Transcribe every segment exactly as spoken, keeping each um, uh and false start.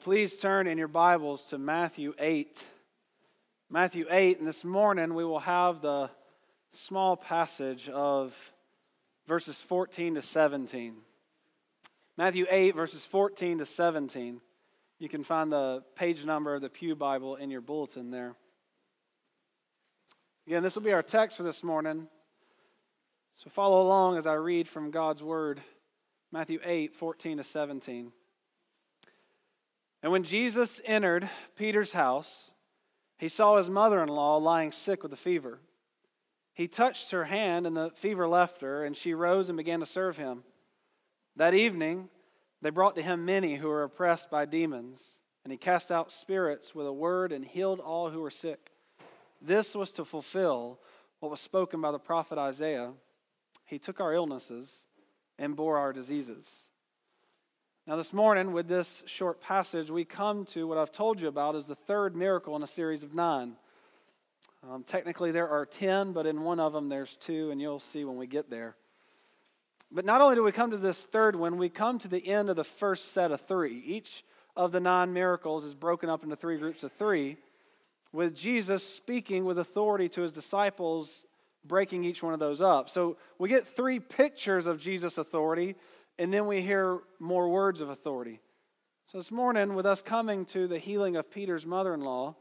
Please turn in your Bibles to Matthew eight. Matthew eight, and this morning we will have the small passage of verses fourteen to seventeen. Matthew eight, verses fourteen to seventeen. You can find the page number of the Pew Bible in your bulletin there. Again, this will be our text for this morning. So follow along as I read from God's Word. Matthew eight, fourteen to seventeen. And when Jesus entered Peter's house, he saw his mother-in-law lying sick with a fever. He touched her hand, and the fever left her, and she rose and began to serve him. That evening, they brought to him many who were oppressed by demons, and he cast out spirits with a word and healed all who were sick. This was to fulfill what was spoken by the prophet Isaiah. He took our illnesses and bore our diseases. Now this morning, with this short passage, we come to what I've told you about as the third miracle in a series of nine. Um, technically, there are ten, but in one of them there's two, and you'll see when we get there. But not only do we come to this third one, we come to the end of the first set of three. Each of the nine miracles is broken up into three groups of three, with Jesus speaking with authority to his disciples, breaking each one of those up. So we get three pictures of Jesus' authority, and then we hear more words of authority. So this morning, with us coming to the healing of Peter's mother-in-law,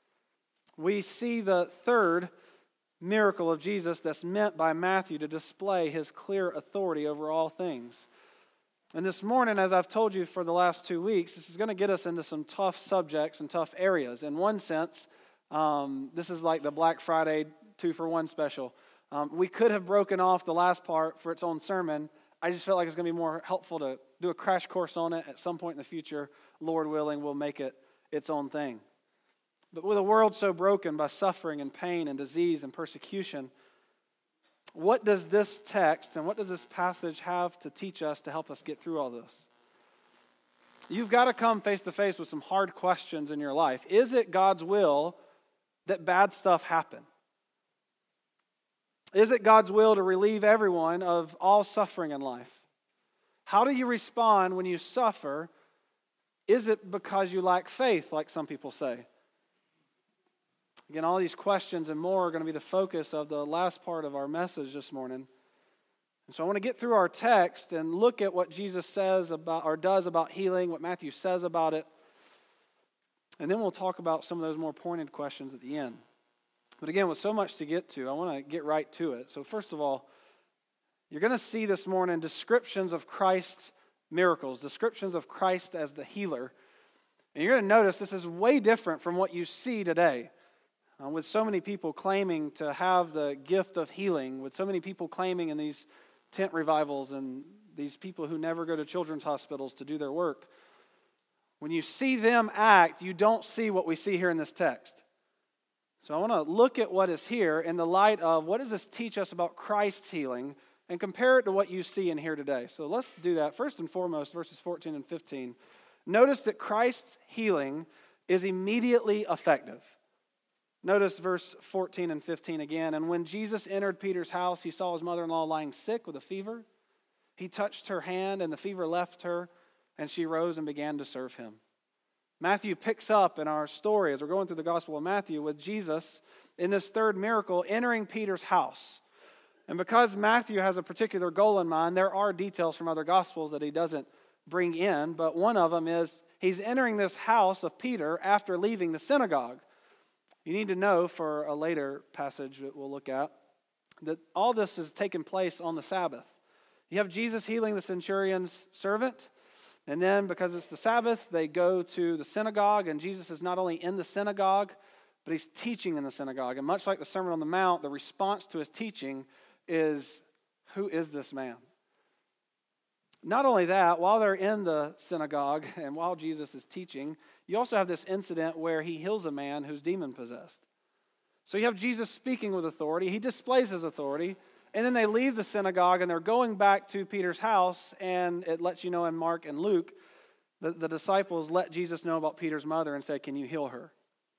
we see the third miracle of Jesus that's meant by Matthew to display his clear authority over all things. And this morning, as I've told you for the last two weeks, this is going to get us into some tough subjects and tough areas. In one sense, um, this is like the Black Friday two-for-one special. Um, we could have broken off the last part for its own sermon. I just felt like it's going to be more helpful to do a crash course on it at some point in the future. Lord willing, we'll make it its own thing. But with a world so broken by suffering and pain and disease and persecution, what does this text and what does this passage have to teach us to help us get through all this? You've got to come face to face with some hard questions in your life. Is it God's will that bad stuff happen? Is it God's will to relieve everyone of all suffering in life? How do you respond when you suffer? Is it because you lack faith, like some people say? Again, all these questions and more are going to be the focus of the last part of our message this morning. And so I want to get through our text and look at what Jesus says about or does about healing, what Matthew says about it. And then we'll talk about some of those more pointed questions at the end. But again, with so much to get to, I want to get right to it. So first of all, you're going to see this morning descriptions of Christ's miracles, descriptions of Christ as the healer. And you're going to notice this is way different from what you see today. Uh, with so many people claiming to have the gift of healing, with so many people claiming in these tent revivals and these people who never go to children's hospitals to do their work. When you see them act, you don't see what we see here in this text. So I want to look at what is here in the light of what does this teach us about Christ's healing and compare it to what you see in here today. So let's do that. First and foremost, verses fourteen and fifteen. Notice that Christ's healing is immediately effective. Notice verse fourteen and fifteen again. And when Jesus entered Peter's house, he saw his mother-in-law lying sick with a fever. He touched her hand, and the fever left her, and she rose and began to serve him. Matthew picks up in our story as we're going through the Gospel of Matthew with Jesus in this third miracle entering Peter's house. And because Matthew has a particular goal in mind, there are details from other Gospels that he doesn't bring in, but one of them is he's entering this house of Peter after leaving the synagogue. You need to know for a later passage that we'll look at that all this has taken place on the Sabbath. You have Jesus healing the centurion's servant. And then, because it's the Sabbath, they go to the synagogue, and Jesus is not only in the synagogue, but he's teaching in the synagogue. And much like the Sermon on the Mount, the response to his teaching is, who is this man? Not only that, while they're in the synagogue and while Jesus is teaching, you also have this incident where he heals a man who's demon-possessed. So you have Jesus speaking with authority. He displays his authority. And then they leave the synagogue and they're going back to Peter's house, and it lets you know in Mark and Luke, the, the disciples let Jesus know about Peter's mother and said, can you heal her?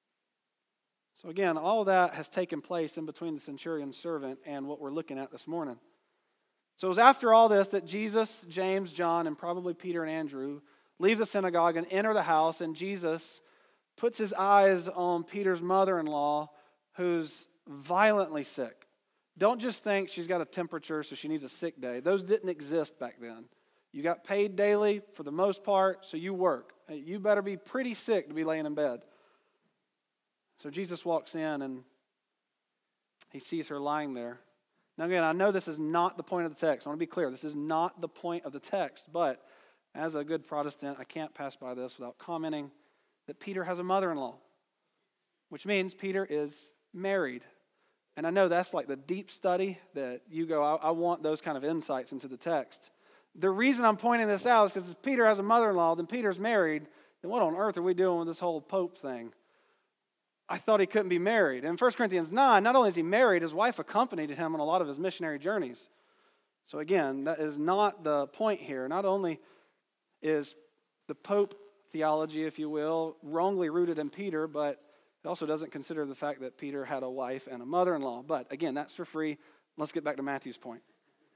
So again, all of that has taken place in between the centurion's servant and what we're looking at this morning. So it was after all this that Jesus, James, John, and probably Peter and Andrew leave the synagogue and enter the house, and Jesus puts his eyes on Peter's mother-in-law, who's violently sick. Don't just think she's got a temperature so she needs a sick day. Those didn't exist back then. You got paid daily for the most part, so you work. You better be pretty sick to be laying in bed. So Jesus walks in and he sees her lying there. Now again, I know this is not the point of the text. I want to be clear. This is not the point of the text. But as a good Protestant, I can't pass by this without commenting that Peter has a mother-in-law, which means Peter is married. And I know that's like the deep study that you go, I, I want those kind of insights into the text. The reason I'm pointing this out is because if Peter has a mother-in-law, then Peter's married, then what on earth are we doing with this whole Pope thing? I thought he couldn't be married. In First Corinthians nine, not only is he married, his wife accompanied him on a lot of his missionary journeys. So again, that is not the point here. Not only is the Pope theology, if you will, wrongly rooted in Peter, but it also doesn't consider the fact that Peter had a wife and a mother-in-law. But again, that's for free. Let's get back to Matthew's point.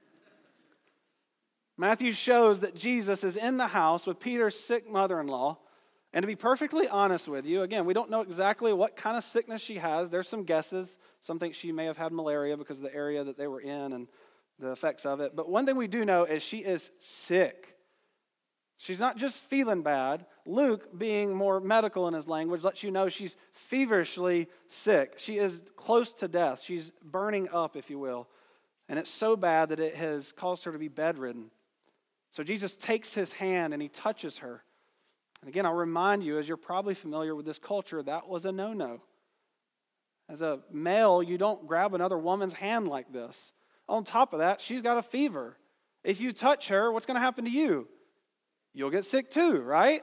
Matthew shows that Jesus is in the house with Peter's sick mother-in-law. And to be perfectly honest with you, again, we don't know exactly what kind of sickness she has. There's some guesses. Some think she may have had malaria because of the area that they were in and the effects of it. But one thing we do know is she is sick. She's not just feeling bad. Luke, being more medical in his language, lets you know she's feverishly sick. She is close to death. She's burning up, if you will. And it's so bad that it has caused her to be bedridden. So Jesus takes his hand and he touches her. And again, I'll remind you, as you're probably familiar with this culture, that was a no-no. As a male, you don't grab another woman's hand like this. On top of that, she's got a fever. If you touch her, what's going to happen to you? You'll get sick too, right?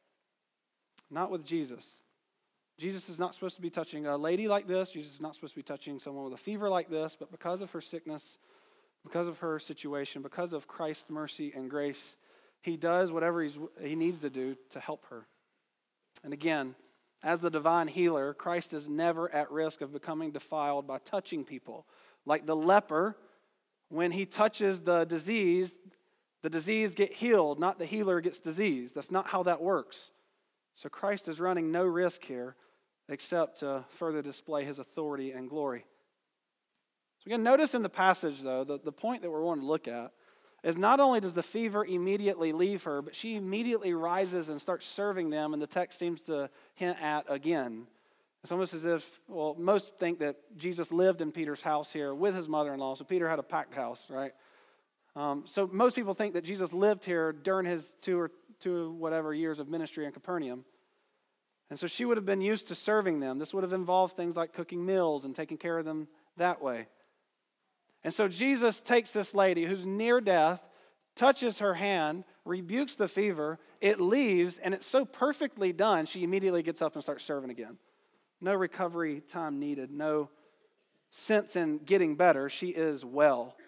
Not with Jesus. Jesus is not supposed to be touching a lady like this. Jesus is not supposed to be touching someone with a fever like this. But because of her sickness, because of her situation, because of Christ's mercy and grace, he does whatever he's, he needs to do to help her. And again, as the divine healer, Christ is never at risk of becoming defiled by touching people. Like the leper, when he touches the disease, the disease gets healed, not the healer gets diseased. That's not how that works. So Christ is running no risk here except to further display his authority and glory. So again, notice in the passage, though, the, the point that we're wanting to look at is not only does the fever immediately leave her, but she immediately rises and starts serving them, and the text seems to hint at again. It's almost as if, well, most think that Jesus lived in Peter's house here with his mother-in-law, so Peter had a packed house, right? Um, so most people think that Jesus lived here during his two or two whatever years of ministry in Capernaum. And so she would have been used to serving them. This would have involved things like cooking meals and taking care of them that way. And so Jesus takes this lady who's near death, touches her hand, rebukes the fever, it leaves, and it's so perfectly done, she immediately gets up and starts serving again. No recovery time needed, no sense in getting better. She is well.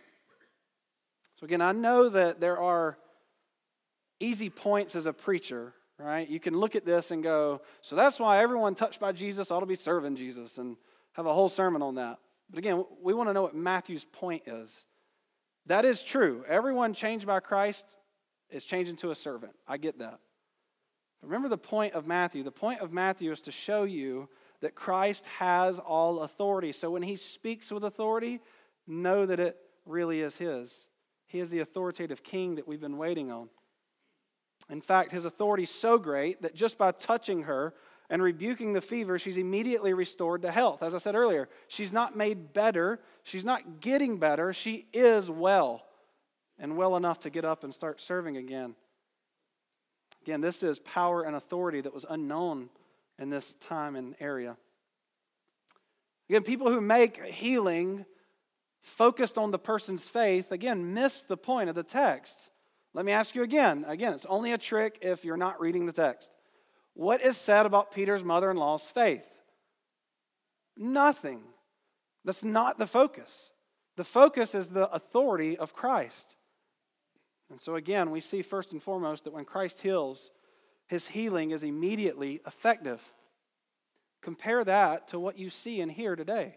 So again, I know that there are easy points as a preacher, right? You can look at this and go, so that's why everyone touched by Jesus ought to be serving Jesus, and have a whole sermon on that. But again, we want to know what Matthew's point is. That is true. Everyone changed by Christ is changed into a servant. I get that. But remember the point of Matthew. The point of Matthew is to show you that Christ has all authority. So when he speaks with authority, know that it really is his. He is the authoritative king that we've been waiting on. In fact, his authority is so great that just by touching her and rebuking the fever, she's immediately restored to health. As I said earlier, she's not made better. She's not getting better. She is well, and well enough to get up and start serving again. Again, this is power and authority that was unknown in this time and area. Again, people who make healing focused on the person's faith, again, miss the point of the text. Let me ask you again. Again, it's only a trick if you're not reading the text. What is said about Peter's mother-in-law's faith? Nothing. That's not the focus. The focus is the authority of Christ. And so again, we see first and foremost that when Christ heals, his healing is immediately effective. Compare that to what you see and hear today.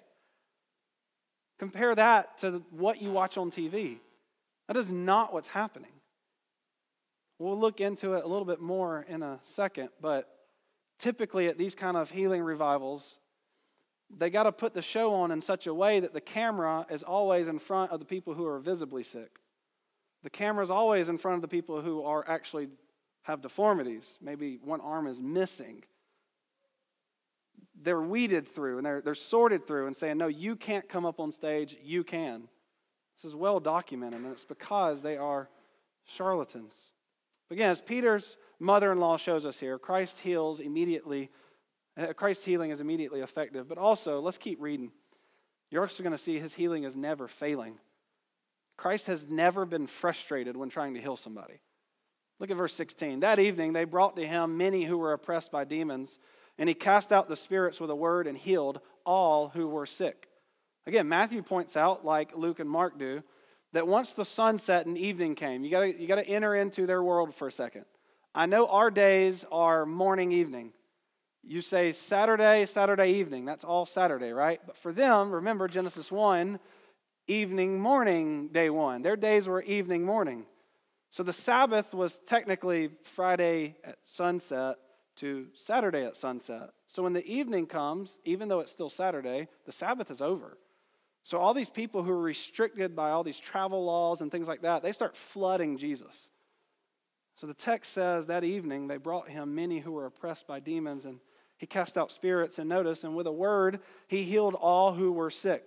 Compare that to what you watch on T V. That is not what's happening. We'll look into it a little bit more in a second, but typically at these kind of healing revivals, they got to put the show on in such a way that the camera is always in front of the people who are visibly sick. The camera is always in front of the people who are actually have deformities. Maybe one arm is missing. They're weeded through and they're, they're sorted through and saying, no, you can't come up on stage, you can. This is well documented, and it's because they are charlatans. Again, as Peter's mother-in-law shows us here, Christ heals immediately. Uh, Christ's healing is immediately effective. But also, let's keep reading. You're also going to see his healing is never failing. Christ has never been frustrated when trying to heal somebody. Look at verse sixteen. That evening they brought to him many who were oppressed by demons, and he cast out the spirits with a word and healed all who were sick. Again, Matthew points out, like Luke and Mark do, that once the sunset and evening came, you got you got to enter into their world for a second. I know our days are morning, evening. You say Saturday, Saturday evening. That's all Saturday, right? But for them, remember Genesis one, evening, morning, day one. Their days were evening, morning. So the Sabbath was technically Friday at sunset to Saturday at sunset. So when the evening comes, even though it's still Saturday, the Sabbath is over. So all these people who are restricted by all these travel laws and things like that, they start flooding Jesus. So the text says that evening they brought him many who were oppressed by demons, and he cast out spirits, and notice, and with a word he healed all who were sick.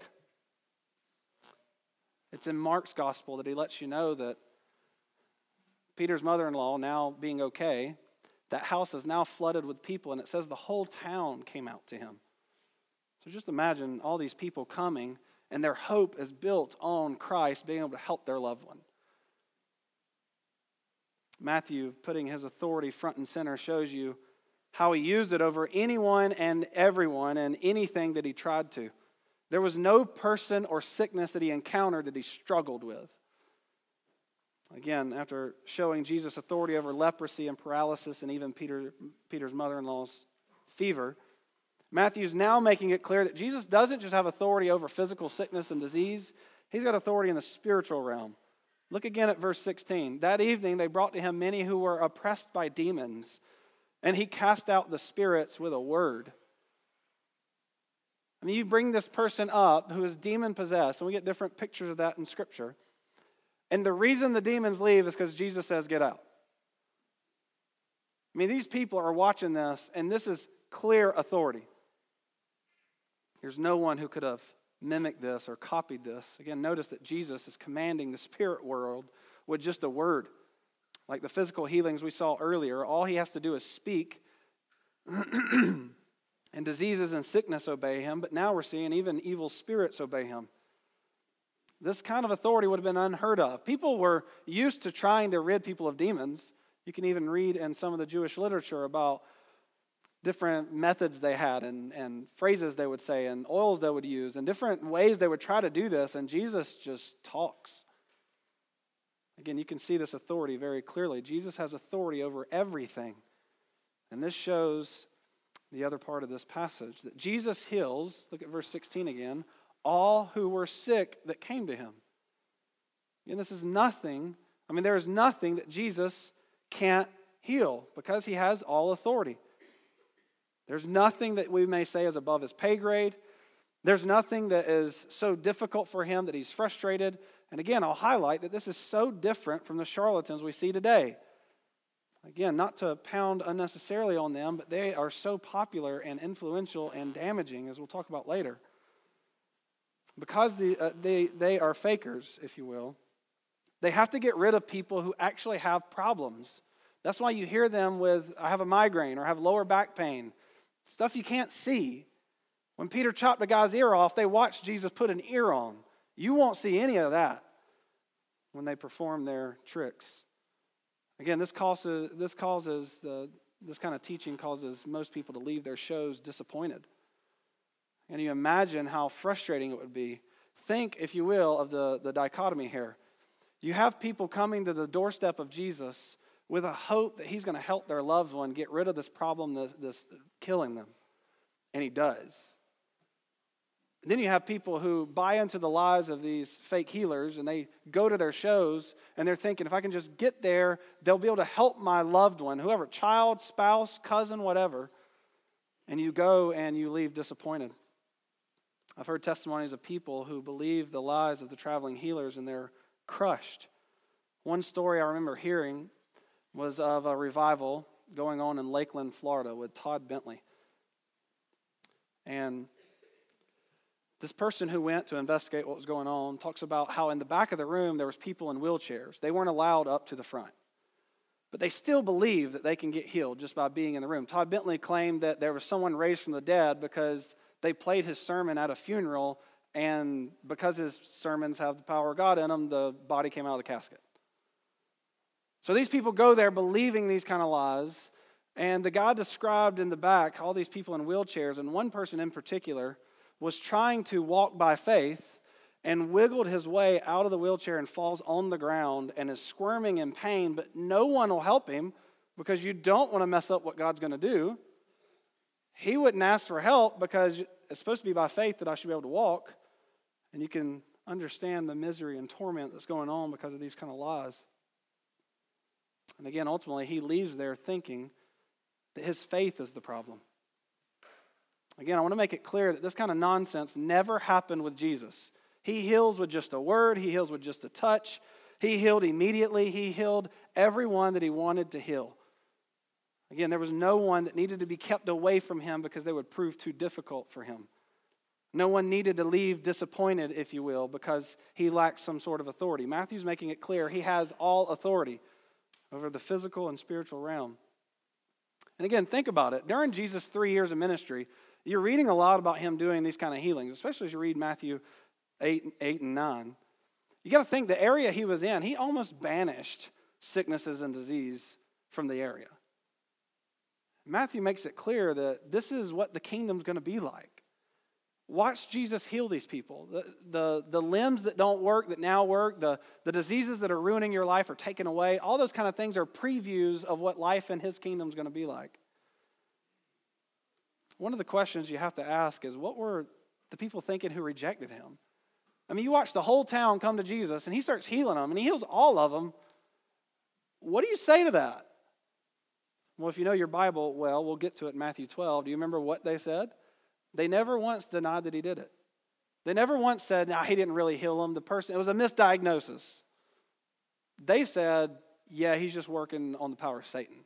It's in Mark's gospel that he lets you know that Peter's mother-in-law now being okay, that house is now flooded with people, and it says the whole town came out to him. So just imagine all these people coming, and their hope is built on Christ being able to help their loved one. Matthew, putting his authority front and center, shows you how he used it over anyone and everyone and anything that he tried to. There was no person or sickness that he encountered that he struggled with. Again, after showing Jesus' authority over leprosy and paralysis and even Peter, Peter's mother-in-law's fever, Matthew's now making it clear that Jesus doesn't just have authority over physical sickness and disease. He's got authority in the spiritual realm. Look again at verse sixteen. That evening they brought to him many who were oppressed by demons, and he cast out the spirits with a word. I mean, you bring this person up who is demon-possessed, and we get different pictures of that in Scripture. And the reason the demons leave is because Jesus says, get out. I mean, these people are watching this, and this is clear authority. There's no one who could have mimicked this or copied this. Again, notice that Jesus is commanding the spirit world with just a word. Like the physical healings we saw earlier, all he has to do is speak, and diseases and sickness obey him. But now we're seeing even evil spirits obey him. This kind of authority would have been unheard of. People were used to trying to rid people of demons. You can even read in some of the Jewish literature about different methods they had and, and phrases they would say and oils they would use and different ways they would try to do this, and Jesus just talks. Again, you can see this authority very clearly. Jesus has authority over everything. And this shows the other part of this passage, that Jesus heals, look at verse sixteen again, all who were sick that came to him. And this is nothing, I mean, there is nothing that Jesus can't heal because he has all authority. There's nothing that we may say is above his pay grade. There's nothing that is so difficult for him that he's frustrated. And again, I'll highlight that this is so different from the charlatans we see today. Again, not to pound unnecessarily on them, but they are so popular and influential and damaging, as we'll talk about later. Because the, uh, they, they are fakers, if you will, they have to get rid of people who actually have problems. That's why you hear them with, I have a migraine or I have lower back pain. Stuff you can't see. When Peter chopped a guy's ear off, they watched Jesus put an ear on. You won't see any of that when they perform their tricks. Again, this causes, this causes the, this kind of teaching causes most people to leave their shows disappointed. And you imagine how frustrating it would be. Think, if you will, of the, the dichotomy here. You have people coming to the doorstep of Jesus with a hope that he's going to help their loved one get rid of this problem that's, that's killing them. And he does. And then you have people who buy into the lies of these fake healers, and they go to their shows, and they're thinking, if I can just get there, they'll be able to help my loved one, whoever, child, spouse, cousin, whatever. And you go and you leave disappointed. I've heard testimonies of people who believe the lies of the traveling healers, and they're crushed. One story I remember hearing was of a revival going on in Lakeland, Florida with Todd Bentley. And this person who went to investigate what was going on talks about how in the back of the room there was people in wheelchairs. They weren't allowed up to the front. But they still believe that they can get healed just by being in the room. Todd Bentley claimed that there was someone raised from the dead because they played his sermon at a funeral, and because his sermons have the power of God in them, the body came out of the casket. So these people go there believing these kind of lies, and the guy described in the back all these people in wheelchairs, and one person in particular was trying to walk by faith and wiggled his way out of the wheelchair and falls on the ground and is squirming in pain, but no one will help him because you don't want to mess up what God's going to do. He wouldn't ask for help because it's supposed to be by faith that I should be able to walk, and you can understand the misery and torment that's going on because of these kind of lies. And again, ultimately, he leaves there thinking that his faith is the problem. Again, I want to make it clear that this kind of nonsense never happened with Jesus. He heals with just a word. He heals with just a touch. He healed immediately. He healed everyone that he wanted to heal. Again, there was no one that needed to be kept away from him because they would prove too difficult for him. No one needed to leave disappointed, if you will, because he lacked some sort of authority. Matthew's making it clear he has all authority over the physical and spiritual realm. And again, think about it. During Jesus' three years of ministry, you're reading a lot about him doing these kind of healings, especially as you read Matthew eight, eight and nine. You got to think the area he was in, he almost banished sicknesses and disease from the area. Matthew makes it clear that this is what the kingdom's going to be like. Watch Jesus heal these people. The, the, the limbs that don't work, that now work, the, the diseases that are ruining your life are taken away. All those kind of things are previews of what life in his kingdom is going to be like. One of the questions you have to ask is, what were the people thinking who rejected him? I mean, you watch the whole town come to Jesus, and he starts healing them, and he heals all of them. What do you say to that? Well, if you know your Bible well, we'll get to it in Matthew twelve. Do you remember what they said? They never once denied that he did it. They never once said, no, he didn't really heal him. The person, it was a misdiagnosis. They said, yeah, he's just working on the power of Satan.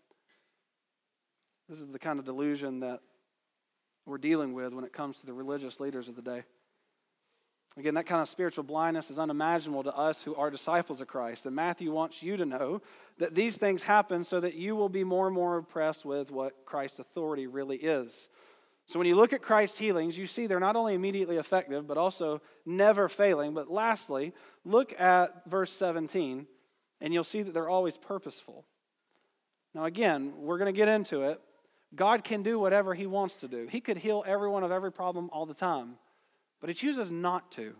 This is the kind of delusion that we're dealing with when it comes to the religious leaders of the day. Again, that kind of spiritual blindness is unimaginable to us who are disciples of Christ. And Matthew wants you to know that these things happen so that you will be more and more impressed with what Christ's authority really is. So when you look at Christ's healings, you see they're not only immediately effective, but also never failing. But lastly, look at verse seventeen, and you'll see that they're always purposeful. Now again, we're going to get into it. God can do whatever he wants to do. He could heal everyone of every problem all the time, but he chooses not to.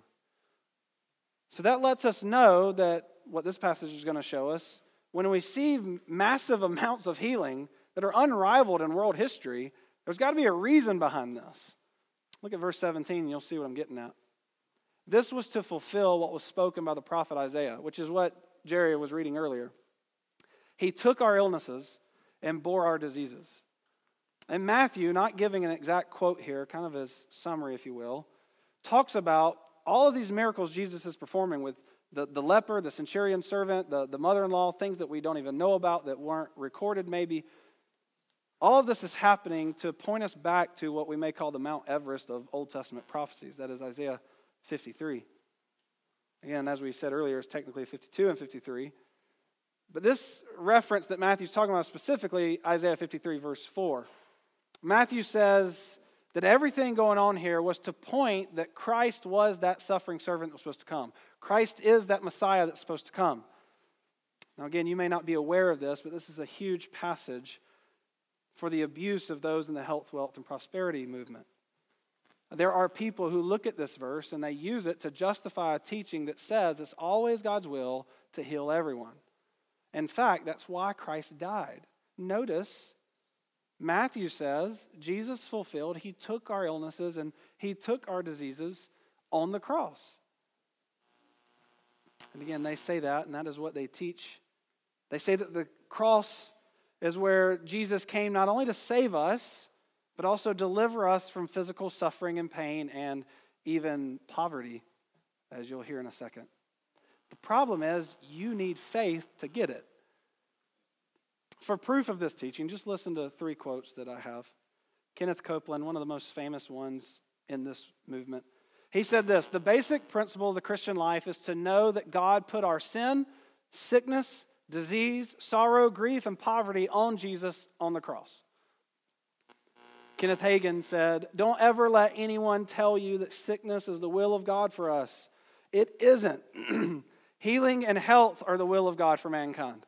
So that lets us know that what this passage is going to show us, when we see massive amounts of healing that are unrivaled in world history, there's got to be a reason behind this. Look at verse seventeen and you'll see what I'm getting at. This was to fulfill what was spoken by the prophet Isaiah, which is what Jerry was reading earlier. He took our illnesses and bore our diseases. And Matthew, not giving an exact quote here, kind of his summary, if you will, talks about all of these miracles Jesus is performing with the, the leper, the centurion servant, the, the mother-in-law, things that we don't even know about that weren't recorded maybe. All of this is happening to point us back to what we may call the Mount Everest of Old Testament prophecies. That is Isaiah fifty-three. Again, as we said earlier, it's technically fifty-two and fifty-three. But this reference that Matthew's talking about specifically, Isaiah fifty-three, verse four. Matthew says that everything going on here was to point that Christ was that suffering servant that was supposed to come. Christ is that Messiah that's supposed to come. Now again, you may not be aware of this, but this is a huge passage for the abuse of those in the health, wealth, and prosperity movement. There are people who look at this verse and they use it to justify a teaching that says it's always God's will to heal everyone. In fact, that's why Christ died. Notice, Matthew says Jesus fulfilled, he took our illnesses and he took our diseases on the cross. And again, they say that, and that is what they teach. They say that the cross is where Jesus came not only to save us, but also deliver us from physical suffering and pain and even poverty, as you'll hear in a second. The problem is you need faith to get it. For proof of this teaching, just listen to three quotes that I have. Kenneth Copeland, one of the most famous ones in this movement. He said this: the basic principle of the Christian life is to know that God put our sin, sickness, disease, sorrow, grief, and poverty on Jesus on the cross. Kenneth Hagin said, don't ever let anyone tell you that sickness is the will of God for us. It isn't. Healing and health are the will of God for mankind.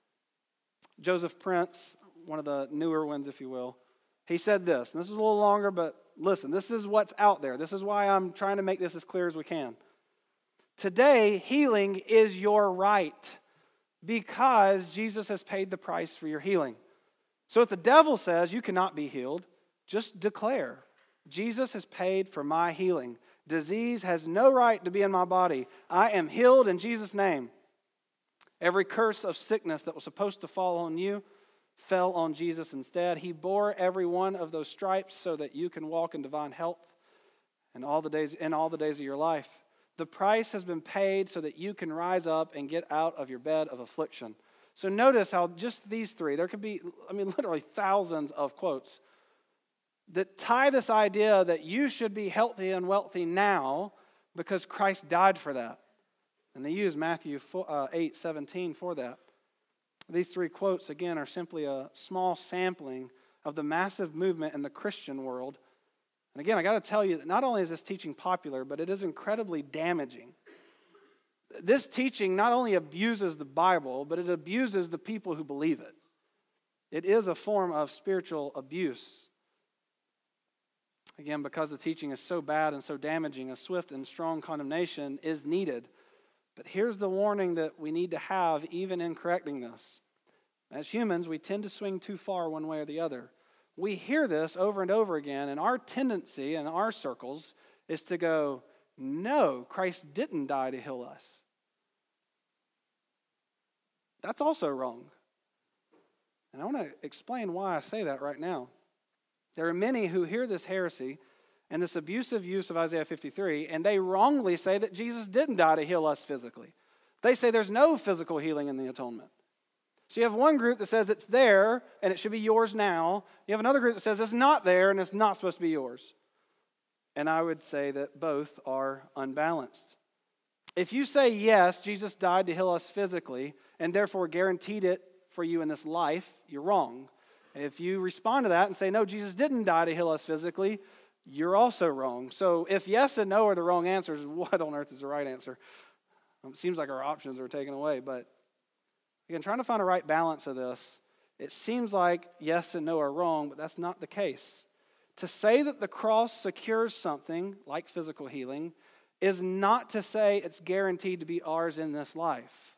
Joseph Prince, one of the newer ones, if you will, he said this, and this is a little longer, but listen, this is what's out there. This is why I'm trying to make this as clear as we can. Today, healing is your right because Jesus has paid the price for your healing. So if the devil says you cannot be healed, just declare, Jesus has paid for my healing. Disease has no right to be in my body. I am healed in Jesus' name. Every curse of sickness that was supposed to fall on you fell on Jesus instead. He bore every one of those stripes so that you can walk in divine health in all the days, in all the days of your life. The price has been paid so that you can rise up and get out of your bed of affliction. So notice how just these three, there could be, I mean, literally thousands of quotes that tie this idea that you should be healthy and wealthy now because Christ died for that. And they use Matthew eight seventeen for that. These three quotes, again, are simply a small sampling of the massive movement in the Christian world. And again, I got to tell you that not only is this teaching popular, but it is incredibly damaging. This teaching not only abuses the Bible, but it abuses the people who believe it. It is a form of spiritual abuse. Again, because the teaching is so bad and so damaging, a swift and strong condemnation is needed. But here's the warning that we need to have even in correcting this. As humans, we tend to swing too far one way or the other. We hear this over and over again, and our tendency in our circles is to go, no, Christ didn't die to heal us. That's also wrong. And I want to explain why I say that right now. There are many who hear this heresy and this abusive use of Isaiah fifty-three, and they wrongly say that Jesus didn't die to heal us physically. They say there's no physical healing in the atonement. So you have one group that says it's there and it should be yours now. You have another group that says it's not there and it's not supposed to be yours. And I would say that both are unbalanced. If you say, yes, Jesus died to heal us physically and therefore guaranteed it for you in this life, you're wrong. If you respond to that and say, no, Jesus didn't die to heal us physically, you're also wrong. So if yes and no are the wrong answers, what on earth is the right answer? It seems like our options are taken away. But again, trying to find a right balance of this, it seems like yes and no are wrong, but that's not the case. To say that the cross secures something like physical healing is not to say it's guaranteed to be ours in this life.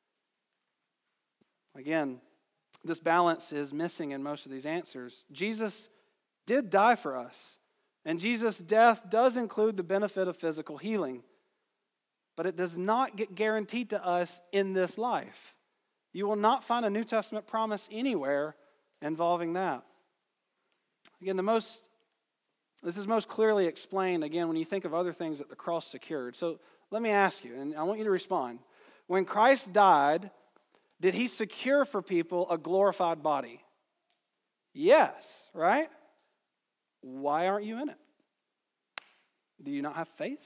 Again, this balance is missing in most of these answers. Jesus did die for us, and Jesus' death does include the benefit of physical healing, but it does not get guaranteed to us in this life. You will not find a New Testament promise anywhere involving that. Again, the most this is most clearly explained, again, when you think of other things that the cross secured. So let me ask you, and I want you to respond. When Christ died, did he secure for people a glorified body? Yes, right? Why aren't you in it? Do you not have faith?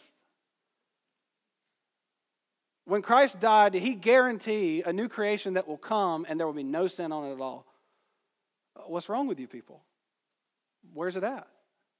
When Christ died, did he guarantee a new creation that will come and there will be no sin on it at all? What's wrong with you people? Where's it at?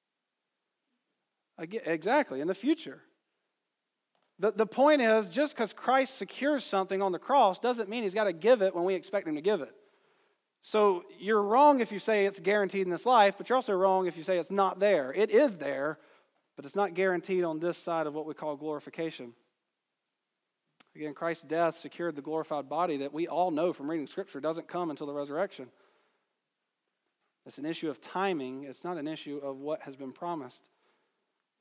Again, exactly, in the future. The, the point is, just because Christ secures something on the cross doesn't mean he's got to give it when we expect him to give it. So you're wrong if you say it's guaranteed in this life, but you're also wrong if you say it's not there. It is there, but it's not guaranteed on this side of what we call glorification. Again, Christ's death secured the glorified body that we all know from reading Scripture doesn't come until the resurrection. It's an issue of timing. It's not an issue of what has been promised.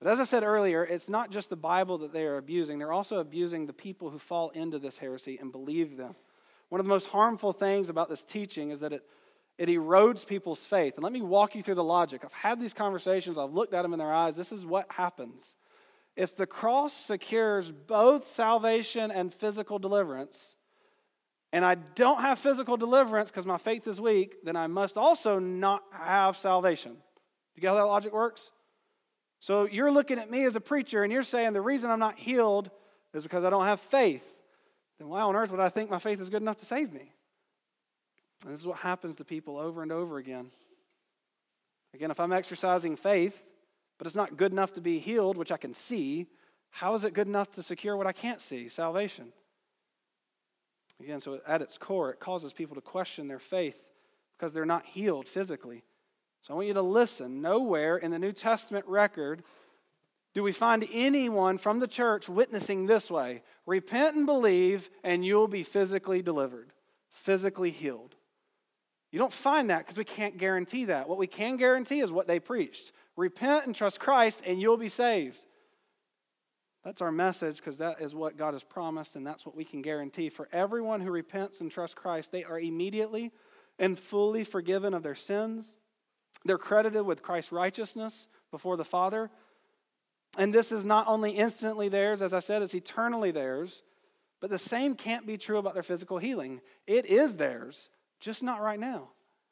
But as I said earlier, it's not just the Bible that they are abusing. They're also abusing the people who fall into this heresy and believe them. One of the most harmful things about this teaching is that it, it erodes people's faith. And let me walk you through the logic. I've had these conversations. I've looked at them in their eyes. This is what happens. If the cross secures both salvation and physical deliverance, and I don't have physical deliverance because my faith is weak, then I must also not have salvation. You get how that logic works? So you're looking at me as a preacher and you're saying the reason I'm not healed is because I don't have faith. Then why on earth would I think my faith is good enough to save me? And this is what happens to people over and over again. Again, if I'm exercising faith, but it's not good enough to be healed, which I can see, how is it good enough to secure what I can't see, salvation? Again, so at its core, it causes people to question their faith because they're not healed physically. So I want you to listen. Nowhere in the New Testament record do we find anyone from the church witnessing this way. Repent and believe, and you'll be physically delivered, physically healed. You don't find that because we can't guarantee that. What we can guarantee is what they preached. Repent and trust Christ, and you'll be saved. That's our message because that is what God has promised, and that's what we can guarantee. For everyone who repents and trusts Christ, they are immediately and fully forgiven of their sins. They're credited with Christ's righteousness before the Father. And this is not only instantly theirs, as I said, it's eternally theirs. But the same can't be true about their physical healing. It is theirs, just not right now.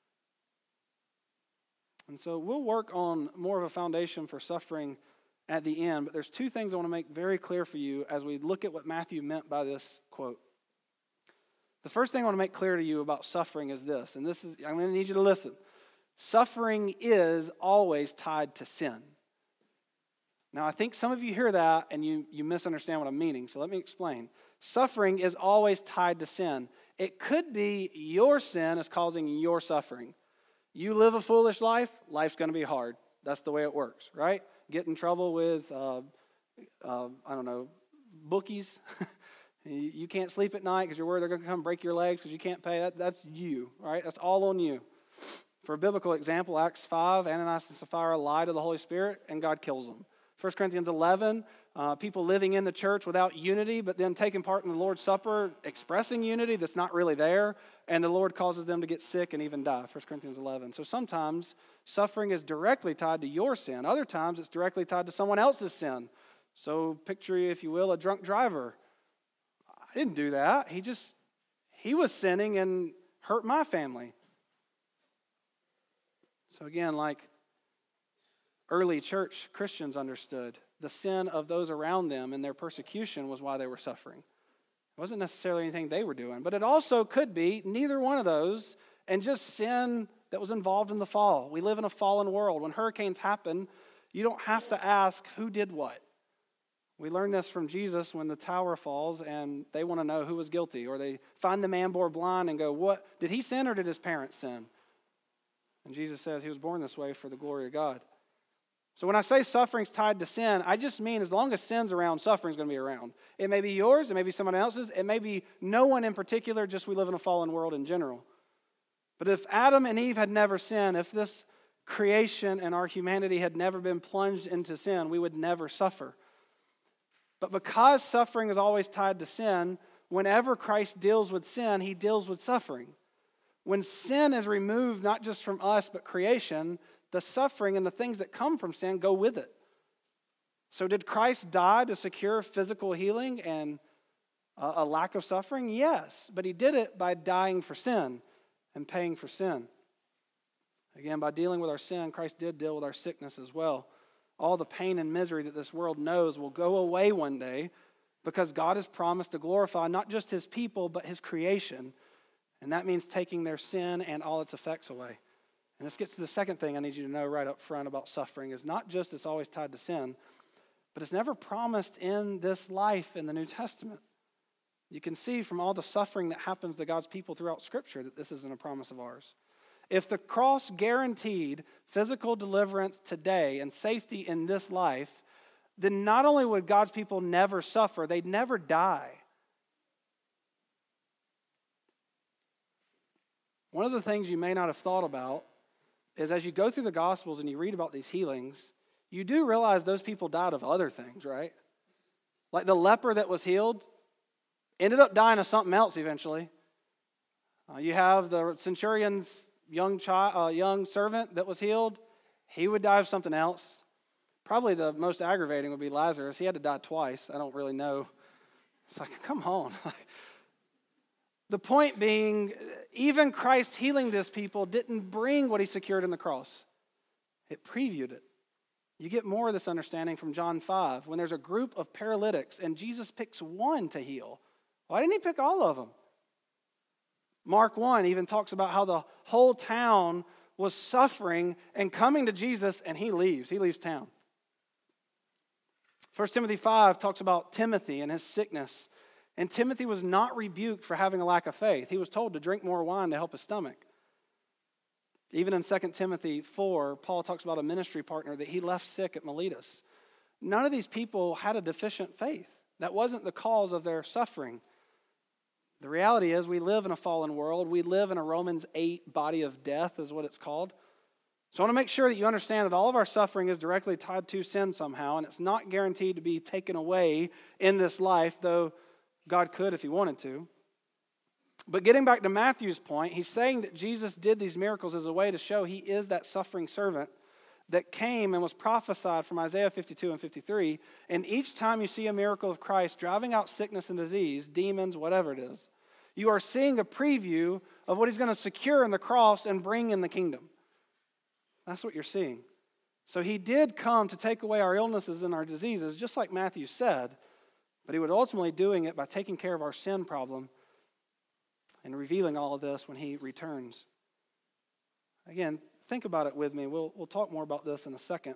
And so we'll work on more of a foundation for suffering at the end. But there's two things I want to make very clear for you as we look at what Matthew meant by this quote. The first thing I want to make clear to you about suffering is this, and this is, I'm going to need you to listen. Suffering is always tied to sin. Now, I think some of you hear that and you, you misunderstand what I'm meaning, so let me explain. Suffering is always tied to sin. It could be your sin is causing your suffering. You live a foolish life, life's going to be hard. That's the way it works, right? Get in trouble with, uh, uh, I don't know, bookies. You can't sleep at night because you're worried they're going to come break your legs because you can't pay. That, that's you, right? That's all on you. For a biblical example, Acts five, Ananias and Sapphira lie to the Holy Spirit and God kills them. First Corinthians eleven, uh, people living in the church without unity, but then taking part in the Lord's Supper, expressing unity that's not really there, and the Lord causes them to get sick and even die. First Corinthians eleven. So sometimes suffering is directly tied to your sin. Other times it's directly tied to someone else's sin. So picture, if you will, a drunk driver. I didn't do that. He just, he was sinning and hurt my family. So again, like early church Christians understood, the sin of those around them and their persecution was why they were suffering. It wasn't necessarily anything they were doing, but it also could be neither one of those and just sin that was involved in the fall. We live in a fallen world. When hurricanes happen, you don't have to ask who did what. We learn this from Jesus when the tower falls and they want to know who was guilty, or they find the man born blind and go, "What did he sin or did his parents sin?" And Jesus says he was born this way for the glory of God. So when I say suffering's tied to sin, I just mean as long as sin's around, suffering's going to be around. It may be yours, it may be someone else's, it may be no one in particular, just we live in a fallen world in general. But if Adam and Eve had never sinned, if this creation and our humanity had never been plunged into sin, we would never suffer. But because suffering is always tied to sin, whenever Christ deals with sin, he deals with suffering. When sin is removed, not just from us, but creation, the suffering and the things that come from sin go with it. So did Christ die to secure physical healing and a lack of suffering? Yes, but he did it by dying for sin and paying for sin. Again, by dealing with our sin, Christ did deal with our sickness as well. All the pain and misery that this world knows will go away one day because God has promised to glorify not just his people, but his creation. And that means taking their sin and all its effects away. And this gets to the second thing I need you to know right up front about suffering is not just it's always tied to sin, but it's never promised in this life in the New Testament. You can see from all the suffering that happens to God's people throughout Scripture that this isn't a promise of ours. If the cross guaranteed physical deliverance today and safety in this life, then not only would God's people never suffer, they'd never die. One of the things you may not have thought about is as you go through the Gospels and you read about these healings, you do realize those people died of other things, right? Like the leper that was healed ended up dying of something else eventually. Uh, you have the centurion's young child, uh, young servant that was healed. He would die of something else. Probably the most aggravating would be Lazarus. He had to die twice. I don't really know. It's like, come on. The point being, even Christ healing this people didn't bring what he secured in the cross. It previewed it. You get more of this understanding from John five, when there's a group of paralytics and Jesus picks one to heal. Why didn't he pick all of them? Mark one even talks about how the whole town was suffering and coming to Jesus, and he leaves. He leaves town. First Timothy five talks about Timothy and his sickness. And Timothy was not rebuked for having a lack of faith. He was told to drink more wine to help his stomach. Even in Second Timothy four, Paul talks about a ministry partner that he left sick at Miletus. None of these people had a deficient faith. That wasn't the cause of their suffering. The reality is we live in a fallen world. We live in a Romans eight body of death is what it's called. So I want to make sure that you understand that all of our suffering is directly tied to sin somehow, and it's not guaranteed to be taken away in this life, though God could if he wanted to. But getting back to Matthew's point, he's saying that Jesus did these miracles as a way to show he is that suffering servant that came and was prophesied from Isaiah fifty-two and fifty-three. And each time you see a miracle of Christ driving out sickness and disease, demons, whatever it is, you are seeing a preview of what he's going to secure in the cross and bring in the kingdom. That's what you're seeing. So he did come to take away our illnesses and our diseases, just like Matthew said, but he would ultimately doing it by taking care of our sin problem and revealing all of this when he returns. Again, think about it with me. We'll, we'll talk more about this in a second.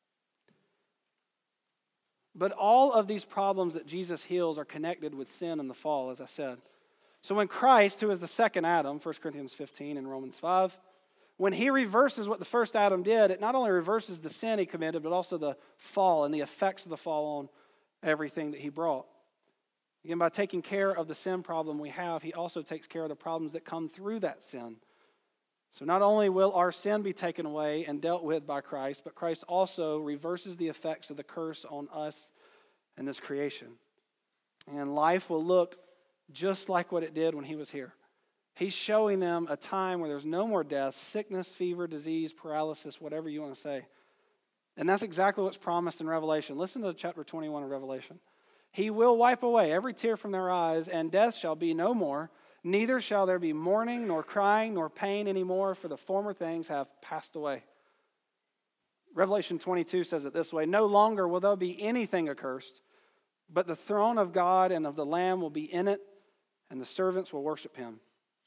But all of these problems that Jesus heals are connected with sin and the fall, as I said. So when Christ, who is the second Adam, First Corinthians fifteen and Romans five, when he reverses what the first Adam did, it not only reverses the sin he committed, but also the fall and the effects of the fall on everything that he brought. Again, by taking care of the sin problem we have, he also takes care of the problems that come through that sin. So not only will our sin be taken away and dealt with by Christ, but Christ also reverses the effects of the curse on us and this creation. And life will look just like what it did when he was here. He's showing them a time where there's no more death, sickness, fever, disease, paralysis, whatever you want to say. And that's exactly what's promised in Revelation. Listen to chapter twenty-one of Revelation. He will wipe away every tear from their eyes, and death shall be no more. Neither shall there be mourning, nor crying, nor pain anymore, for the former things have passed away. Revelation twenty-two says it this way: no longer will there be anything accursed, but the throne of God and of the Lamb will be in it, and the servants will worship him.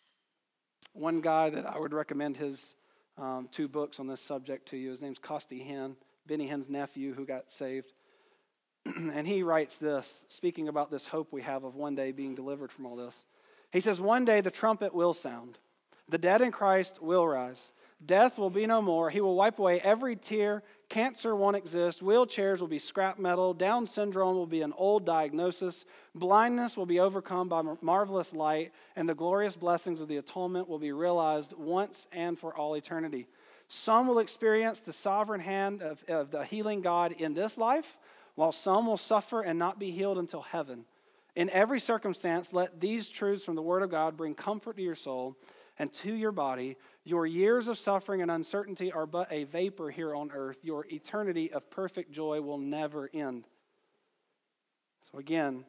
One guy that I would recommend his um, two books on this subject to you, his name's Costi Hinn, Benny Hinn's nephew who got saved. And he writes this, speaking about this hope we have of one day being delivered from all this. He says, one day the trumpet will sound. The dead in Christ will rise. Death will be no more. He will wipe away every tear. Cancer won't exist. Wheelchairs will be scrap metal. Down syndrome will be an old diagnosis. Blindness will be overcome by marvelous light. And the glorious blessings of the atonement will be realized once and for all eternity. Some will experience the sovereign hand of, of the healing God in this life, while some will suffer and not be healed until heaven. In every circumstance, let these truths from the Word of God bring comfort to your soul and to your body. Your years of suffering and uncertainty are but a vapor here on earth. Your eternity of perfect joy will never end. So again,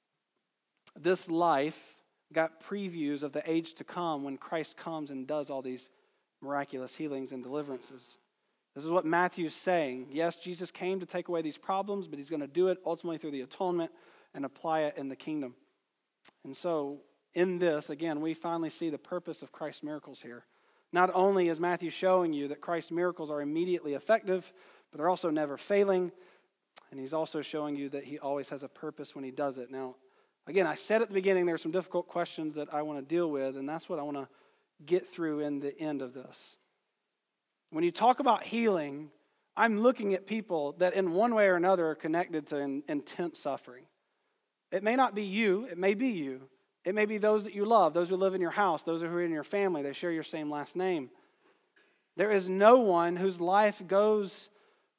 this life got previews of the age to come when Christ comes and does all these miraculous healings and deliverances. This is what Matthew's saying. Yes, Jesus came to take away these problems, but he's going to do it ultimately through the atonement and apply it in the kingdom. And so in this, again, we finally see the purpose of Christ's miracles here. Not only is Matthew showing you that Christ's miracles are immediately effective, but they're also never failing. And he's also showing you that he always has a purpose when he does it. Now, again, I said at the beginning there are some difficult questions that I want to deal with, and that's what I want to get through in the end of this. When you talk about healing, I'm looking at people that in one way or another are connected to in, intense suffering. It may not be you, it may be you. It may be those that you love, those who live in your house, those who are in your family, they share your same last name. There is no one whose life goes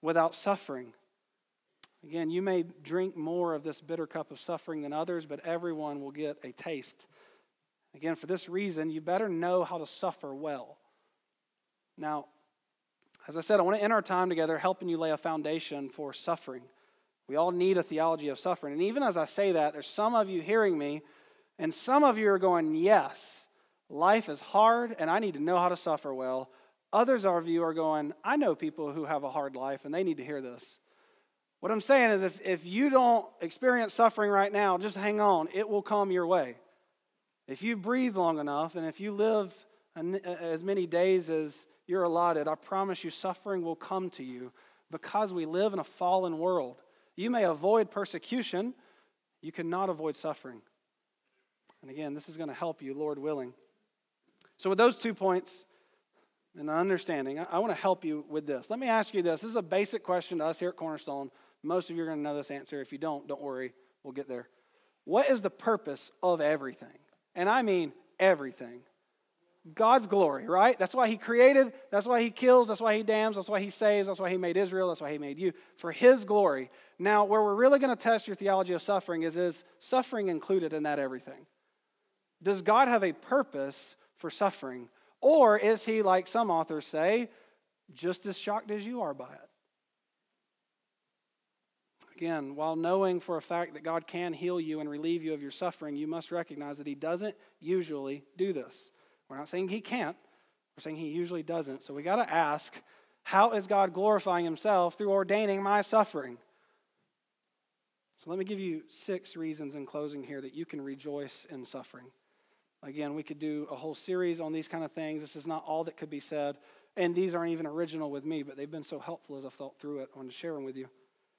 without suffering. Again, you may drink more of this bitter cup of suffering than others, but everyone will get a taste. Again, for this reason, you better know how to suffer well. Now, as I said, I want to end our time together helping you lay a foundation for suffering. We all need a theology of suffering. And even as I say that, there's some of you hearing me, and some of you are going, yes, life is hard, and I need to know how to suffer well. Others of you are going, I know people who have a hard life, and they need to hear this. What I'm saying is if, if you don't experience suffering right now, just hang on. It will come your way. If you breathe long enough, and if you live as many days as you're allotted, I promise you suffering will come to you because we live in a fallen world. You may avoid persecution. You cannot avoid suffering. And again, this is going to help you, Lord willing. So with those two points and understanding, I, I want to help you with this. Let me ask you this. This is a basic question to us here at Cornerstone. Most of you are going to know this answer. If you don't, don't worry. We'll get there. What is the purpose of everything? And I mean everything. God's glory, right? That's why he created, that's why he kills, that's why he damns, that's why he saves, that's why he made Israel, that's why he made you, for his glory. Now, where we're really going to test your theology of suffering is, is suffering included in that everything? Does God have a purpose for suffering? Or is he, like some authors say, just as shocked as you are by it? Again, while knowing for a fact that God can heal you and relieve you of your suffering, you must recognize that he doesn't usually do this. We're not saying he can't. We're saying he usually doesn't. So we got to ask, how is God glorifying himself through ordaining my suffering? So let me give you six reasons in closing here that you can rejoice in suffering. Again, we could do a whole series on these kind of things. This is not all that could be said. And these aren't even original with me, but they've been so helpful as I've thought through it. I want to share them with you.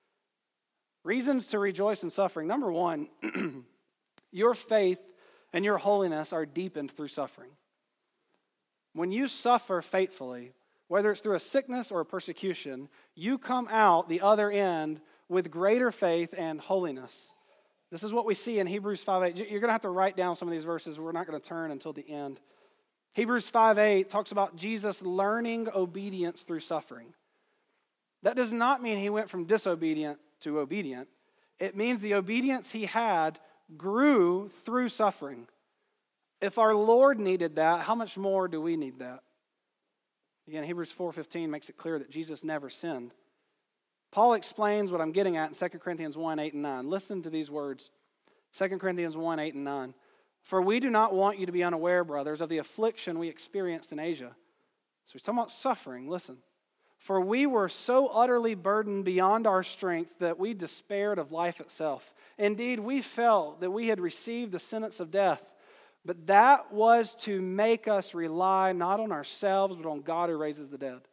Reasons to rejoice in suffering. Number one, your faith and your holiness are deepened through suffering. When you suffer faithfully, whether it's through a sickness or a persecution, you come out the other end with greater faith and holiness. This is what we see in Hebrews five eight. You're going to have to write down some of these verses. We're not going to turn until the end. Hebrews five eight talks about Jesus learning obedience through suffering. That does not mean he went from disobedient to obedient. It means the obedience he had grew through suffering. If our Lord needed that, how much more do we need that? Again, Hebrews four fifteen makes it clear that Jesus never sinned. Paul explains what I'm getting at in Second Corinthians one eight and nine. Listen to these words. Second Corinthians one eight and nine. For we do not want you to be unaware, brothers, of the affliction we experienced in Asia. So he's talking about suffering. Listen. For we were so utterly burdened beyond our strength that we despaired of life itself. Indeed, we felt that we had received the sentence of death. But that was to make us rely not on ourselves, but on God who raises the dead.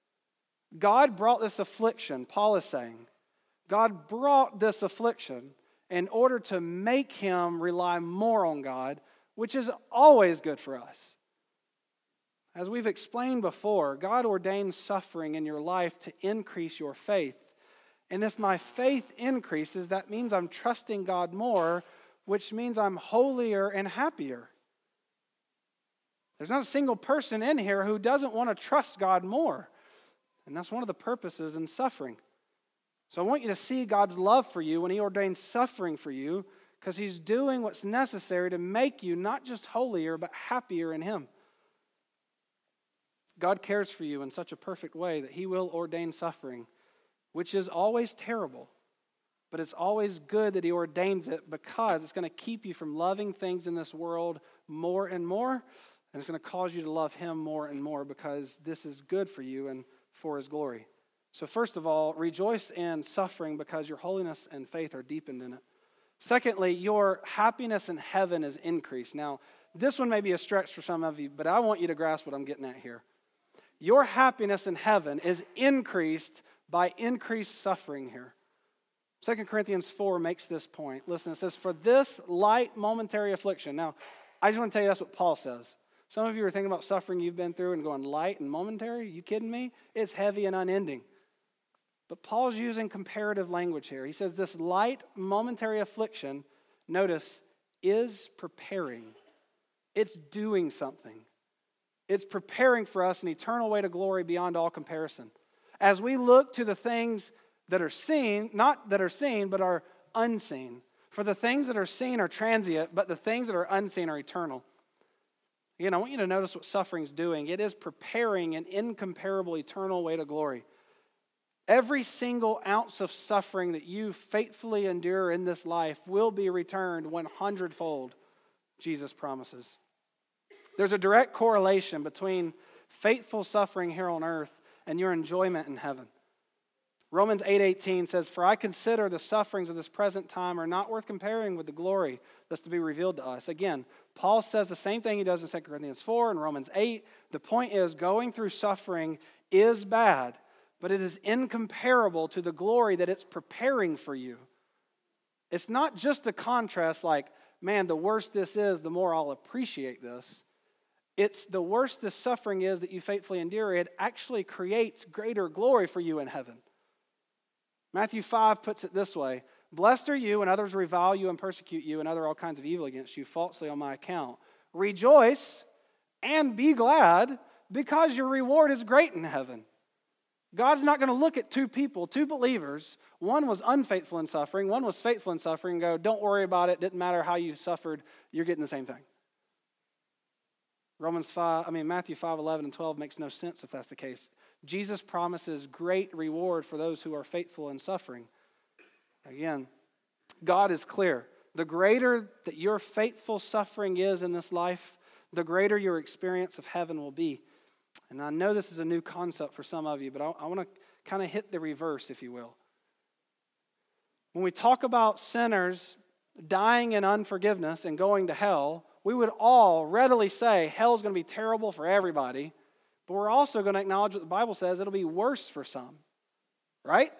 God brought this affliction, Paul is saying. God brought this affliction in order to make him rely more on God, which is always good for us. As we've explained before, God ordains suffering in your life to increase your faith. And if my faith increases, that means I'm trusting God more, which means I'm holier and happier. There's not a single person in here who doesn't want to trust God more. And that's one of the purposes in suffering. So I want you to see God's love for you when he ordains suffering for you, because he's doing what's necessary to make you not just holier, but happier in him. God cares for you in such a perfect way that he will ordain suffering, which is always terrible. But it's always good that he ordains it because it's going to keep you from loving things in this world more and more. And it's going to cause you to love him more and more because this is good for you and for his glory. So first of all, rejoice in suffering because your holiness and faith are deepened in it. Secondly, your happiness in heaven is increased. Now, this one may be a stretch for some of you, but I want you to grasp what I'm getting at here. Your happiness in heaven is increased by increased suffering here. Second Corinthians four makes this point. Listen, it says, for this light momentary affliction. Now, I just want to tell you that's what Paul says. Some of you are thinking about suffering you've been through and going, light and momentary? You kidding me? It's heavy and unending. But Paul's using comparative language here. He says this light momentary affliction, notice, is preparing. It's doing something. It's preparing for us an eternal way to glory beyond all comparison. as we look to the things that are seen, not that are seen, but are unseen. For the things that are seen are transient, but the things that are unseen are eternal. Again, I want you to notice what suffering is doing. It is preparing an incomparable eternal way to glory. Every single ounce of suffering that you faithfully endure in this life will be returned one hundredfold, Jesus promises. There's a direct correlation between faithful suffering here on earth and your enjoyment in heaven. Romans eight eighteen says, "For I consider the sufferings of this present time are not worth comparing with the glory that's to be revealed to us." Again, Paul says the same thing he does in Second Corinthians four and Romans eight. The point is, going through suffering is bad, but it is incomparable to the glory that it's preparing for you. It's not just a contrast like, man, the worse this is, the more I'll appreciate this. It's the worse this suffering is that you faithfully endure, it actually creates greater glory for you in heaven. Matthew five puts it this way, "Blessed are you when others revile you and persecute you and utter all kinds of evil against you falsely on my account. Rejoice and be glad, because your reward is great in heaven." God's not going to look at two people, two believers. One was unfaithful in suffering, one was faithful in suffering, and go, "Don't worry about it. Didn't matter how you suffered. You're getting the same thing." Romans five, I mean Matthew five, eleven and twelve makes no sense if that's the case. Jesus promises great reward for those who are faithful in suffering. Again, God is clear. The greater that your faithful suffering is in this life, the greater your experience of heaven will be. And I know this is a new concept for some of you, but I, I want to kind of hit the reverse, if you will. When we talk about sinners dying in unforgiveness and going to hell, we would all readily say hell's going to be terrible for everybody, but we're also going to acknowledge what the Bible says, it'll be worse for some, right?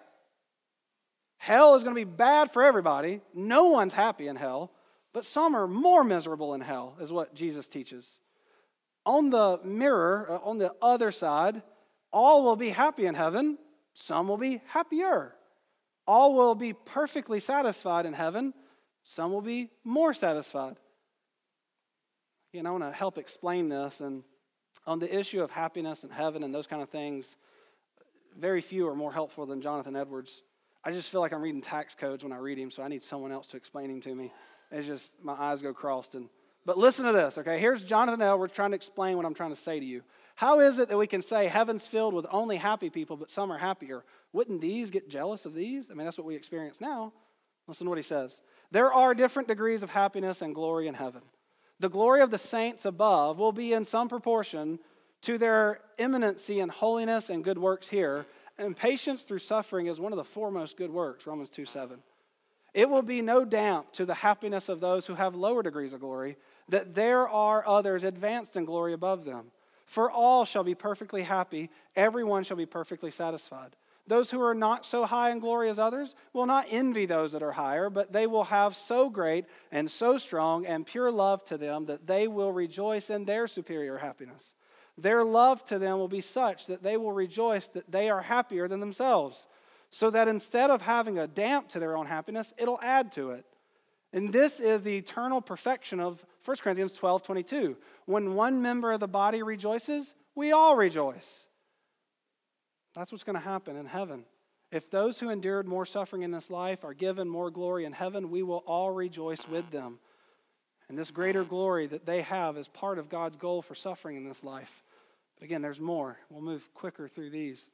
Hell is going to be bad for everybody. No one's happy in hell, but some are more miserable in hell, is what Jesus teaches. On the mirror, uh, on the other side, all will be happy in heaven. Some will be happier. All will be perfectly satisfied in heaven. Some will be more satisfied. Again, I want to help explain this. And on the issue of happiness and heaven and those kind of things, very few are more helpful than Jonathan Edwards. I just feel like I'm reading tax codes when I read him, so I need someone else to explain him to me. It's just, my eyes go crossed. And But listen to this, okay? Here's Jonathan Edwards trying to explain what I'm trying to say to you. How is it that we can say heaven's filled with only happy people, but some are happier? Wouldn't these get jealous of these? I mean, that's what we experience now. Listen to what he says. There are different degrees of happiness and glory in heaven. The glory of the saints above will be in some proportion to their eminency in holiness and good works here, and patience through suffering is one of the foremost good works, Romans two seven. It will be no damp to the happiness of those who have lower degrees of glory, that there are others advanced in glory above them. For all shall be perfectly happy, everyone shall be perfectly satisfied. Those who are not so high in glory as others will not envy those that are higher, but they will have so great and so strong and pure love to them that they will rejoice in their superior happiness. Their love to them will be such that they will rejoice that they are happier than themselves, so that instead of having a damp to their own happiness, it'll add to it. And this is the eternal perfection of First Corinthians twelve twenty-two. When one member of the body rejoices, we all rejoice. That's what's going to happen in heaven. If those who endured more suffering in this life are given more glory in heaven, we will all rejoice with them. And this greater glory that they have is part of God's goal for suffering in this life. But again, there's more. We'll move quicker through these.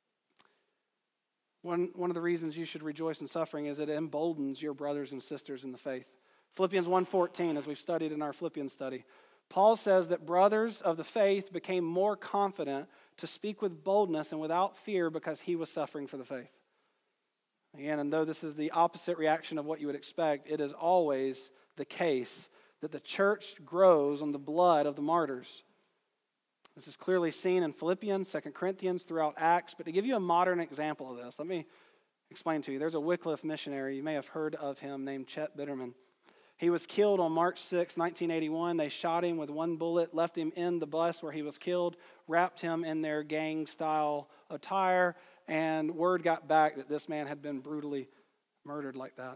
One, one of the reasons you should rejoice in suffering is it emboldens your brothers and sisters in the faith. Philippians one fourteen, as we've studied in our Philippians study, Paul says that brothers of the faith became more confident to speak with boldness and without fear because he was suffering for the faith. Again, and though this is the opposite reaction of what you would expect, it is always the case that the church grows on the blood of the martyrs. This is clearly seen in Philippians, Second Corinthians, throughout Acts. But to give you a modern example of this, let me explain to you. There's a Wycliffe missionary, you may have heard of him, named Chet Bitterman. He was killed on March sixth, nineteen eighty-one. They shot him with one bullet, left him in the bus where he was killed, wrapped him in their gang-style attire, and word got back that this man had been brutally murdered like that.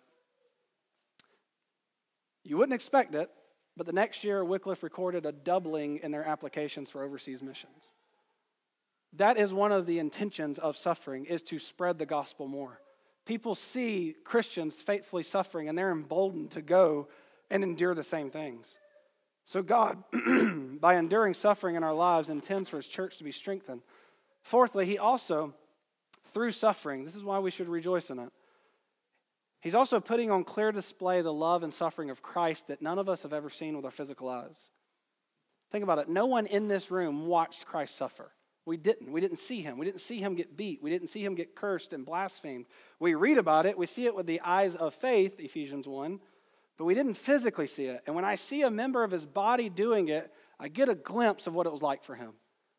You wouldn't expect it, but the next year, Wycliffe recorded a doubling in their applications for overseas missions. That is one of the intentions of suffering, is to spread the gospel more. People see Christians faithfully suffering, and they're emboldened to go and endure the same things. So God, by enduring suffering in our lives, intends for his church to be strengthened. Fourthly, he also, through suffering, this is why we should rejoice in it, he's also putting on clear display the love and suffering of Christ that none of us have ever seen with our physical eyes. Think about it. No one in this room watched Christ suffer. We didn't. We didn't see him. We didn't see him get beat. We didn't see him get cursed and blasphemed. We read about it. We see it with the eyes of faith, Ephesians one, but we didn't physically see it. And when I see a member of his body doing it, I get a glimpse of what it was like for him.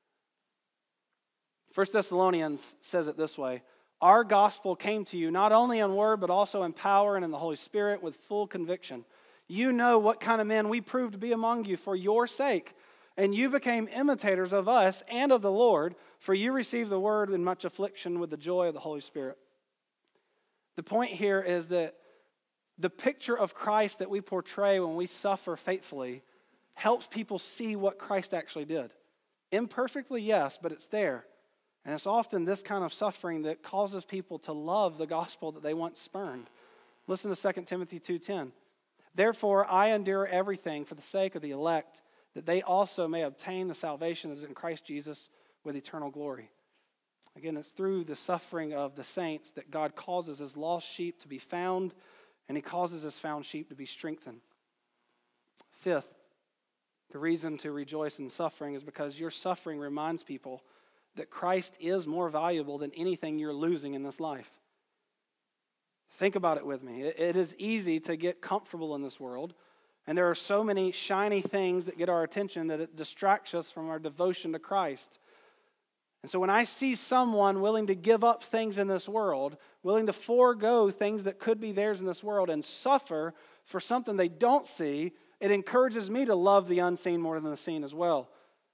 First Thessalonians says it this way: our gospel came to you not only in word, but also in power and in the Holy Spirit with full conviction. You know what kind of men we proved to be among you for your sake. And you became imitators of us and of the Lord, for you received the word in much affliction with the joy of the Holy Spirit. The point here is that the picture of Christ that we portray when we suffer faithfully helps people see what Christ actually did. Imperfectly, yes, but it's there. And it's often this kind of suffering that causes people to love the gospel that they once spurned. Listen to Second Timothy two ten. Therefore, I endure everything for the sake of the elect, that they also may obtain the salvation that is in Christ Jesus with eternal glory. Again, it's through the suffering of the saints that God causes his lost sheep to be found, and he causes his found sheep to be strengthened. Fifth, the reason to rejoice in suffering is because your suffering reminds people that Christ is more valuable than anything you're losing in this life. Think about it with me. It is easy to get comfortable in this world, and there are so many shiny things that get our attention that it distracts us from our devotion to Christ. And so when I see someone willing to give up things in this world, willing to forego things that could be theirs in this world and suffer for something they don't see, it encourages me to love the unseen more than the seen as well.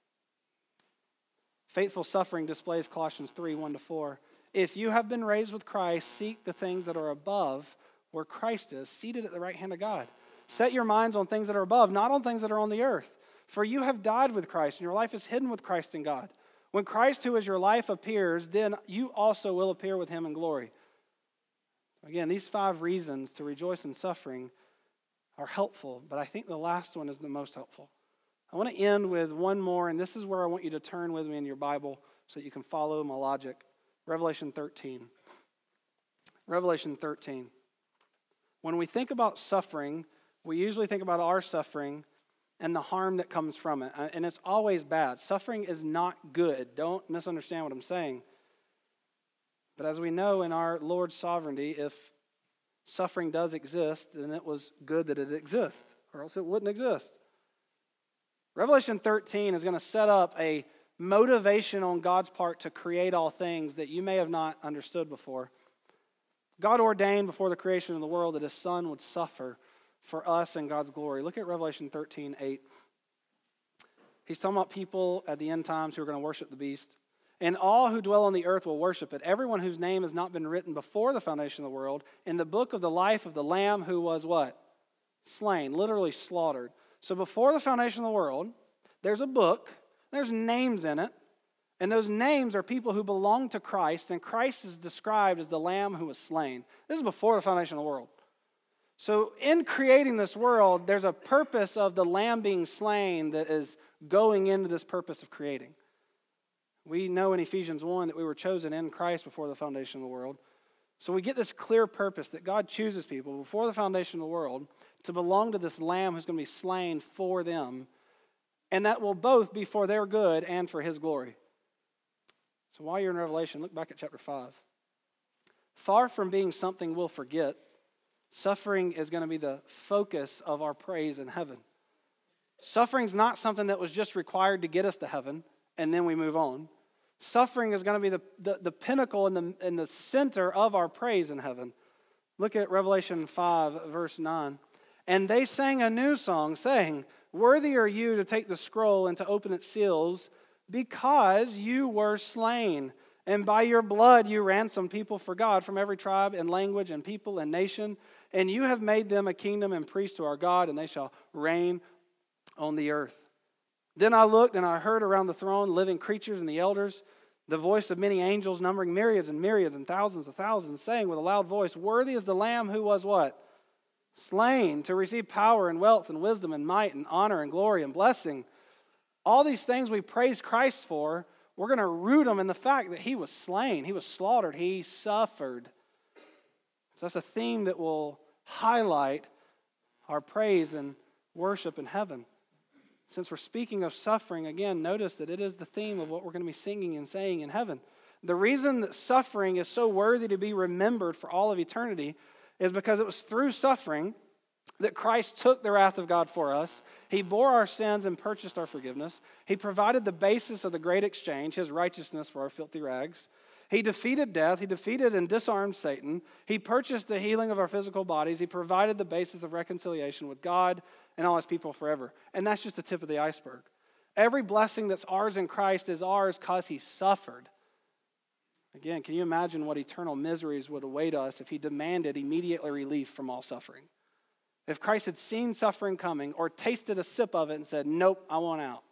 Faithful suffering displays Colossians three, one to four. If you have been raised with Christ, seek the things that are above, where Christ is, seated at the right hand of God. Set your minds on things that are above, not on things that are on the earth. For you have died with Christ, and your life is hidden with Christ in God. When Christ, who is your life, appears, then you also will appear with him in glory. Again, these five reasons to rejoice in suffering are helpful, but I think the last one is the most helpful. I want to end with one more, and this is where I want you to turn with me in your Bible so that you can follow my logic. Revelation thirteen. Revelation thirteen. When we think about suffering, we usually think about our suffering and the harm that comes from it. And it's always bad. Suffering is not good. Don't misunderstand what I'm saying. But as we know in our Lord's sovereignty, if suffering does exist, then it was good that it exists, or else it wouldn't exist. Revelation thirteen is going to set up a motivation on God's part to create all things that you may have not understood before. God ordained before the creation of the world that his Son would suffer for us in God's glory. Look at Revelation thirteen, eight. He's talking about people at the end times who are going to worship the beast. And all who dwell on the earth will worship it. Everyone whose name has not been written before the foundation of the world in the book of the life of the Lamb who was what? Slain, literally slaughtered. So before the foundation of the world, there's a book, there's names in it, and those names are people who belong to Christ, and Christ is described as the Lamb who was slain. This is before the foundation of the world. So in creating this world, there's a purpose of the Lamb being slain that is going into this purpose of creating. We know in Ephesians one that we were chosen in Christ before the foundation of the world. So we get this clear purpose that God chooses people before the foundation of the world to belong to this Lamb who's going to be slain for them, and that will both be for their good and for his glory. So while you're in Revelation, look back at chapter five. Far from being something we'll forget, suffering is going to be the focus of our praise in heaven. Suffering's not something that was just required to get us to heaven, and then we move on. Suffering is going to be the, the, the pinnacle and the, and the center of our praise in heaven. Look at Revelation five, verse nine. And they sang a new song, saying, "Worthy are you to take the scroll and to open its seals, because you were slain, and by your blood you ransomed people for God from every tribe and language and people and nation, and you have made them a kingdom and priests to our God, and they shall reign on the earth." Then I looked, and I heard around the throne living creatures and the elders. The voice of many angels numbering myriads and myriads and thousands of thousands, saying with a loud voice, worthy is the Lamb who was what? Slain to receive power and wealth and wisdom and might and honor and glory and blessing. All these things we praise Christ for, we're going to root them in the fact that he was slain. He was slaughtered. He suffered. So that's a theme that will highlight our praise and worship in heaven. Since we're speaking of suffering, again, notice that it is the theme of what we're going to be singing and saying in heaven. The reason that suffering is so worthy to be remembered for all of eternity is because it was through suffering that Christ took the wrath of God for us. He bore our sins and purchased our forgiveness. He provided the basis of the great exchange, his righteousness for our filthy rags. He defeated death. He defeated and disarmed Satan. He purchased the healing of our physical bodies. He provided the basis of reconciliation with God and all his people forever. And that's just the tip of the iceberg. Every blessing that's ours in Christ is ours because he suffered. Again, can you imagine what eternal miseries would await us if he demanded immediate relief from all suffering? If Christ had seen suffering coming or tasted a sip of it and said, nope, I want out.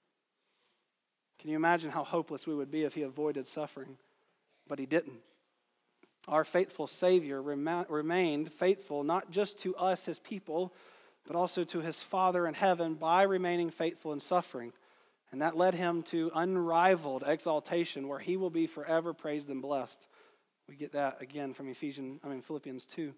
Can you imagine how hopeless we would be if he avoided suffering? But he didn't. Our faithful Savior rem- remained faithful not just to us, his people, but also to his Father in heaven by remaining faithful in suffering. And that led him to unrivaled exaltation where he will be forever praised and blessed. We get that again from Ephesians, I mean Philippians two.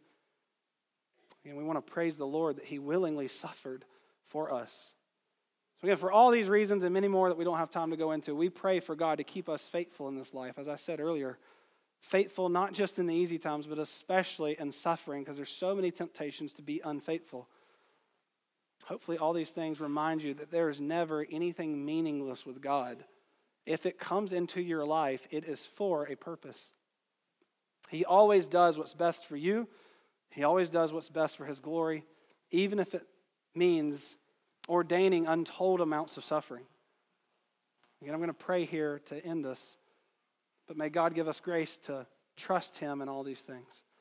And we want to praise the Lord that he willingly suffered for us. So again, for all these reasons and many more that we don't have time to go into, we pray for God to keep us faithful in this life. As I said earlier, faithful not just in the easy times, but especially in suffering, because there's so many temptations to be unfaithful. Hopefully all these things remind you that there is never anything meaningless with God. If it comes into your life, it is for a purpose. He always does what's best for you. He always does what's best for his glory, even if it means ordaining untold amounts of suffering. Again, I'm going to pray here to end us, but may God give us grace to trust him in all these things.